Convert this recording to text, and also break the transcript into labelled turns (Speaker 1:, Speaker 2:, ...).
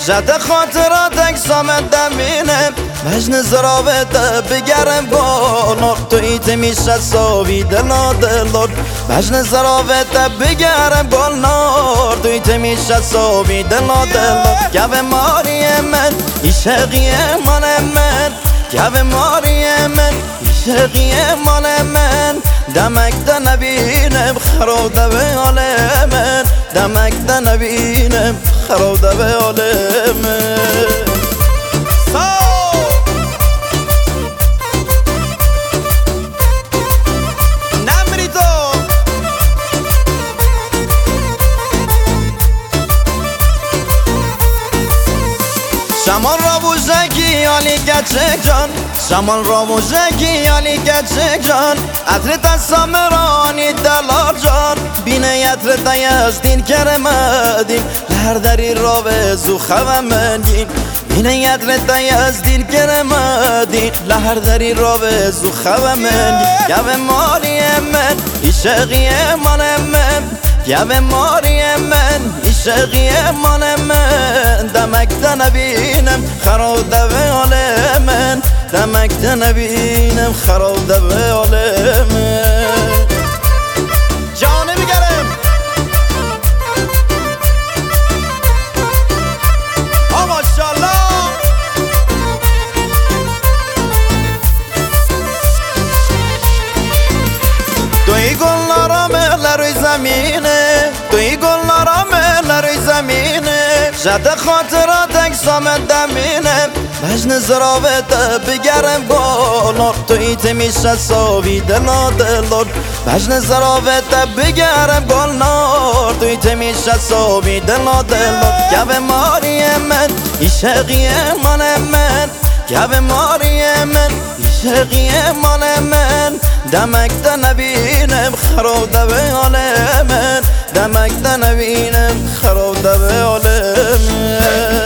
Speaker 1: جد خاطرات اکسامت دمینم مجن زراوت بگرم گانار توی تمیشه ساوی دلا دلار مجن زراوت بگرم گانار توی تمیشه ساوی دلا دلار گوه ماری من ایشقی مال من گوه ماری من ایشقی مال من دمک ده نبینم خراب ده به حال من دمک ده نبینم خراب ده به حال من شمال را بوزکی علی گچه جان شمال را بوزکی علی گچه جان عطرت از سامرانی دلار جان بینه عطرت از دین کرمدین لهر دری را به زوخه منگین بینه عطرت از دین کرمدین لهر دری را به زوخه منگین گوه ماری من ایشقی مال من گوه ماری من ایشقی مال من دمک ده نبینم خراب ده به حال من دمک ده نبینم خراب ده به حال من جانه بگرم ماشاءالله توی گلنارا مهل روی زمینه توی گلنارا مهل روی زمینه جد خاطرات اکسامت دمینه مجن زراوت بگرم گلنار توی تمیشه ساوی دلا دلار مجن زراوت بگرم گلنار توی تمیشه ساوی دلا دلار گوه ماری من ایشقی مال من گوه ماری من ایشقی مال من دمک ده نبینم خراب ده به حال من دمک ده نبینم خراب ده به حال من